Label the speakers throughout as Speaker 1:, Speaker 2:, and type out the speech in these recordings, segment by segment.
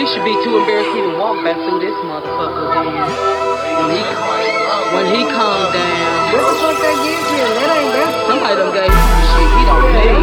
Speaker 1: He should be too embarrassed to even walk back through this motherfucker again. When he calmed down.
Speaker 2: What the fuck that gives you? That ain't that.
Speaker 1: Somebody done gave him some shit. He don't pay.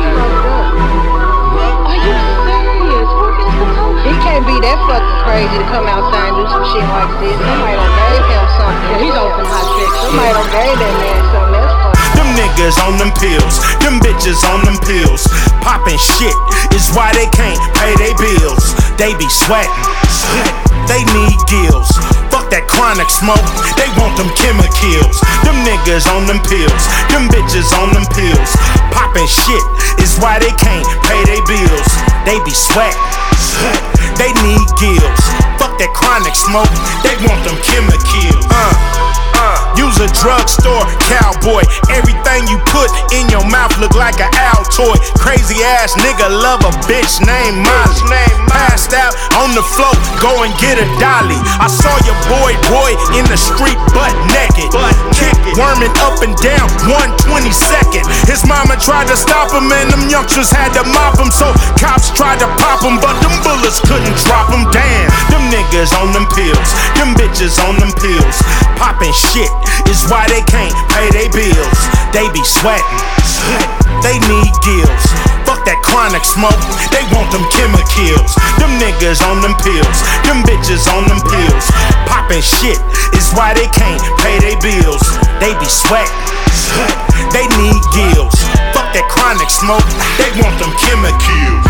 Speaker 1: Are you serious? Who gets the toast?
Speaker 2: He can't be that fucking crazy to come outside and do some shit like this. Somebody done gave him something.
Speaker 1: Yeah, he's on some hot sex.
Speaker 2: Somebody done gave that man something. That's fucking.
Speaker 3: Them niggas on them pills, them bitches on them pills. Poppin' shit is why they can't pay their bills. They be sweating, they need gills. Fuck that chronic smoke, they want them chemicals. Them niggas on them pills, them bitches on them pills. Poppin' shit is why they can't pay their bills. They be sweating, they need gills. Fuck that chronic smoke, they want them chemicals. Use a drugstore cowboy. Everything you put in your mouth look like an Altoid. Crazy ass nigga love a bitch named Molly. Passed out on the floor, go and get a dolly. I saw your boy Roy in the street butt naked. Kick worming up and down 122nd. His mama tried to stop him and them youngsters had to mop him. So cops tried to pop him, but them bullets couldn't drop him. Damn, them niggas on them pills, them bitches on them pills. Poppin' shit is why they can't pay their bills. They be sweating, they need gills. Fuck that chronic smoke, they want them chemicals. Them niggas on them pills, them bitches on them pills. Poppin' shit is why they can't pay their bills. They be sweating, they need gills. Fuck that chronic smoke, they want them chemicals.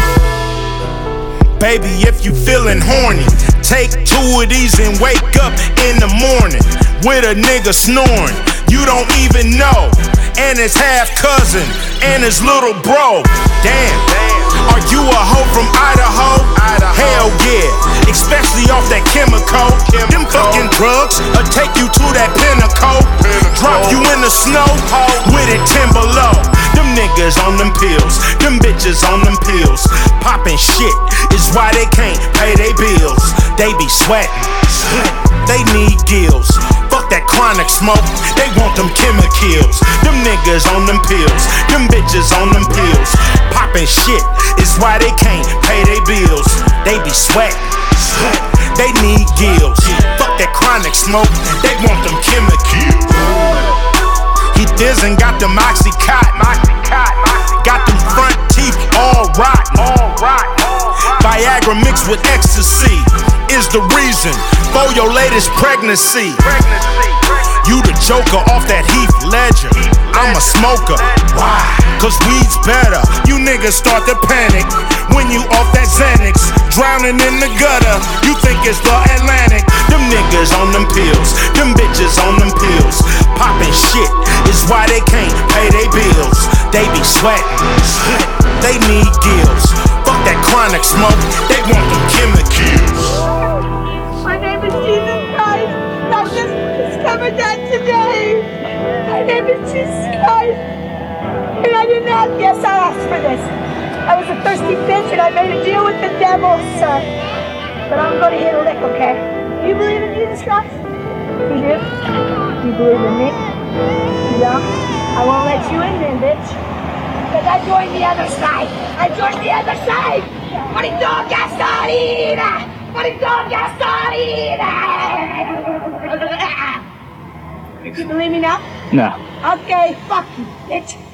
Speaker 3: Baby, if you feelin' horny, take 2 of these and wake up in the morning with a nigga snoring you don't even know, and his half cousin and his little bro. Damn, are you a hoe from Idaho? Hell yeah, especially off that chemical. Them fucking drugs will take you to that pinnacle. Drop you in the snow with it 10 below. Them niggas on them pills, them bitches on them pills. Poppin' shit is why they can't pay their bills. They be sweating, they need gills. Fuck that chronic smoke, they want them chemicals. Them niggas on them pills, them bitches on them pills. Poppin' shit is why they can't pay their bills. They be sweating, they need gills. Fuck that chronic smoke, they want them chemicals. He dizzin' got them Oxycontin, got them front teeth all rotten. Viagra mixed with ecstasy is the reason for your latest pregnancy. You the joker off that Heath Ledger. I'm a smoker. Why? Cause weed's better. You niggas start to panic when you off that Xanax, drowning in the gutter. You think it's the Atlantic. Them niggas on them pills, them bitches on them pills. Poppin' shit is why they can't pay their bills. They be sweating, they need gills. Fuck that chronic smoke, they want them chemicals.
Speaker 4: My name is Jesus Christ. I just discovered that today. My name is Jesus Christ. And I didn't ask. Yes, I asked for this. I was a thirsty bitch and I made a deal with the devil, son. But I'm going to hit a lick, okay? You believe in Jesus Christ? You do? You believe in me? You don't? I won't let you in then, bitch. Because I joined the other side. I joined the other side. Marito gasolina! Marito gasolina! You believe me now?
Speaker 5: No.
Speaker 4: Okay, fuck you, bitch.